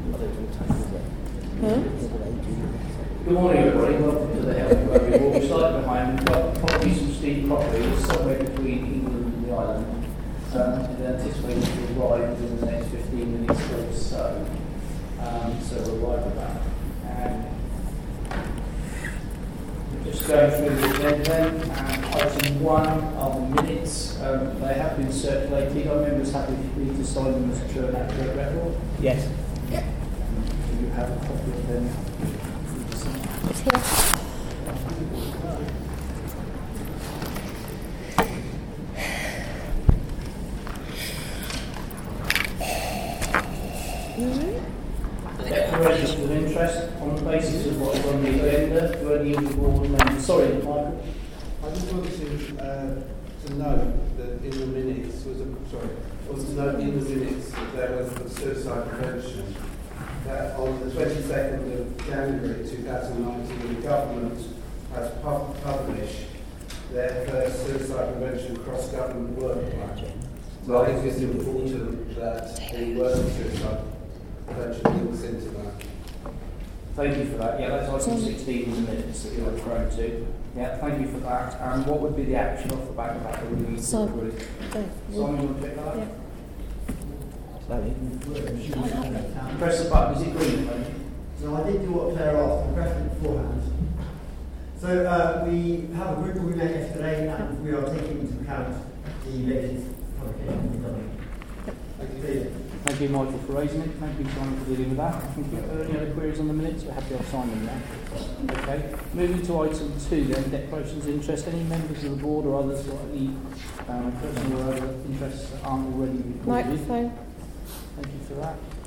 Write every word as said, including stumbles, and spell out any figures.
Good morning, everybody. Welcome to the Health Rugby. We'll be slightly behind. We've got properties from Steve Property somewhere between England and the island. Um, and anticipating to arrive within the next fifteen minutes or so. Um, so we'll arrive at that. And we're just going through the agenda then. And item one are the minutes. Um, they have been circulated. Are members happy for me to sign them as true and accurate record? Yes. Do you have a copy of them? It's here. Declarations of interest on the basis of what is on the agenda. Do any of the board members? Sorry, Michael. I just wanted to, uh, to note that in the minutes was a sorry, was to note in the minutes that there was a suicide prevention. That on the twenty-second of January two thousand nineteen, the government has pub- published their first suicide prevention cross-government work plan. So I think it's important that the work of suicide prevention links into that. Thank you for that. Yeah, that's item sixteen in the minutes that you're referring to. Yeah, thank you for that. And what would be the action off the back of that that we need to So- approve? Okay. Simon, you want to pick that up? Yeah. Press the button. Is it green? Right? So I did do what Claire asked, I pressed it beforehand. So uh, we have a group that we met yesterday and we are taking into account the latest publication of the government. Thank you, Peter. Thank you, Michael, for raising it. Thank you, Simon, for dealing with that. Thank you. Are there any other queries on the minutes? We're happy I'll sign them now. Okay. Moving to item two then, declarations of interest. Any members of the board or others got any um, personal or other interests that aren't already recorded? Microphone. Thank you for that.